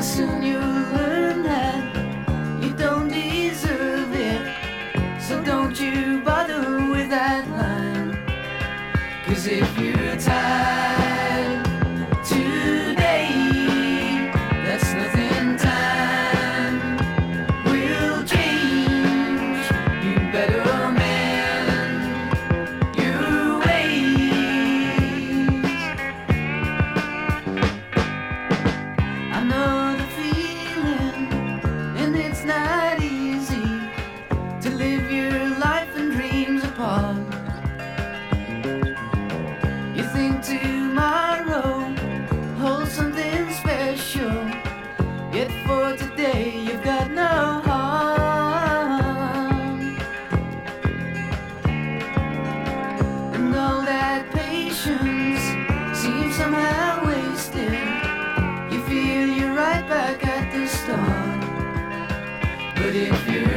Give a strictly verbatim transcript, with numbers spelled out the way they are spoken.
but soon you'll learn that you don't deserve it. So don't you bother with that line, 'cause if you're tired today, that's nothing. Time will change. You better mend your ways. I know the feeling, and it's not easy to live your life and dreams apart. You think tomorrow holds something special, yet for today you've got no heart. And all that patience seems somehow wasted. You feel you're right back at the start. But if you're